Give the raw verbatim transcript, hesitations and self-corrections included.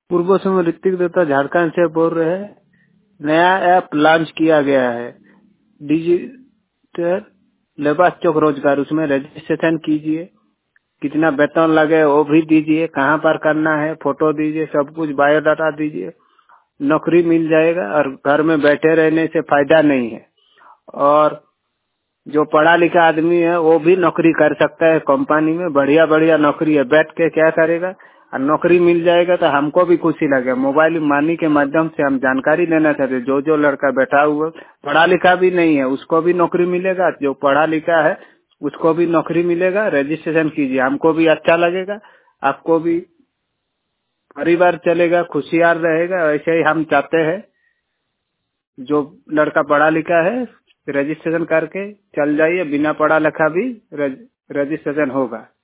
पूर्व में ऋतिक दत्ता झारखंड से बोल रहे हैं। नया ऐप लॉन्च किया गया है डिजिटल लेबर चौक रोजगार। उसमें रजिस्ट्रेशन कीजिए, कितना वेतन लगे वो भी दीजिए, कहाँ पर करना है फोटो दीजिए, सब कुछ बायोडाटा दीजिए, नौकरी मिल जाएगा। और घर में बैठे रहने से फायदा नहीं है। और जो पढ़ा लिखा आदमी है वो भी नौकरी कर सकता है कंपनी में, बढ़िया बढ़िया नौकरी है। बैठ के क्या करेगा और नौकरी मिल जाएगा तो हमको भी खुशी लगे। मोबाइल मनी के माध्यम से हम जानकारी लेना चाहते हैं। जो जो लड़का बैठा हुआ पढ़ा लिखा भी नहीं है उसको भी नौकरी मिलेगा, जो पढ़ा लिखा है उसको भी नौकरी मिलेगा। रजिस्ट्रेशन कीजिए, हमको भी अच्छा लगेगा, आपको भी परिवार चलेगा, खुशियार रहेगा। ऐसे ही हम चाहते हैं। जो लड़का पढ़ा लिखा है रजिस्ट्रेशन करके चल जाइए, बिना पढ़ा लिखा भी रजिस्ट्रेशन होगा।